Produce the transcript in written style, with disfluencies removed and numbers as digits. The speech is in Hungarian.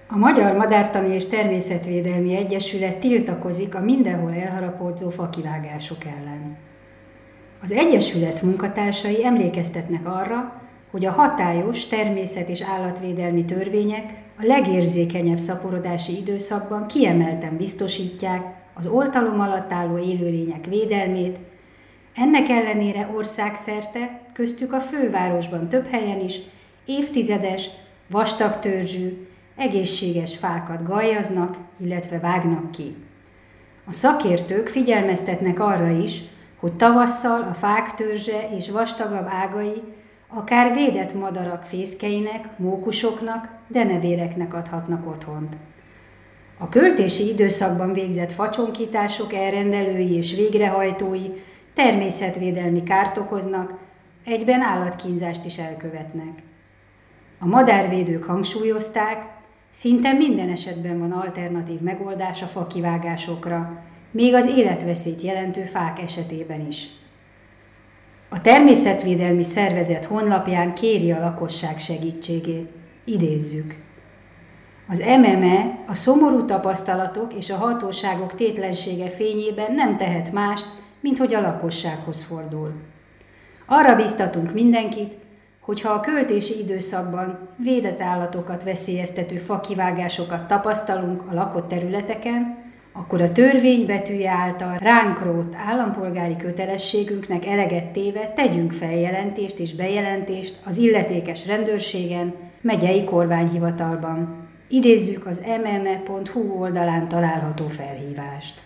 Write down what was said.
A Magyar Madártani és Természetvédelmi Egyesület tiltakozik a mindenhol elharapódzó fakivágások ellen. Az Egyesület munkatársai emlékeztetnek arra, hogy a hatályos természet- és állatvédelmi törvények a legérzékenyebb szaporodási időszakban kiemelten biztosítják az oltalom alatt álló élőlények védelmét, ennek ellenére országszerte, köztük a fővárosban több helyen is évtizedes, vastag törzsű, egészséges fákat gajaznak, illetve vágnak ki. A szakértők figyelmeztetnek arra is, hogy tavasszal a fák törzse és vastagabb ágai akár védett madarak fészkeinek, mókusoknak, denevéreknek adhatnak otthont. A költési időszakban végzett facsonkítások elrendelői és végrehajtói természetvédelmi kárt okoznak, egyben állatkínzást is elkövetnek. A madárvédők hangsúlyozták, szinte minden esetben van alternatív megoldás a fakivágásokra, még az életveszélyt jelentő fák esetében is. A Természetvédelmi Szervezet honlapján kéri a lakosság segítségét. Idézzük. Az MME a szomorú tapasztalatok és a hatóságok tétlensége fényében nem tehet mást, mint hogy a lakossághoz fordul. Arra biztatunk mindenkit, hogyha a költési időszakban védett állatokat veszélyeztető fakivágásokat tapasztalunk a lakott területeken, akkor a törvény betűje által ránk rótt állampolgári kötelességünknek eleget téve tegyünk feljelentést és bejelentést az illetékes rendőrségen, megyei kormányhivatalban. Idézzük az mme.hu oldalán található felhívást.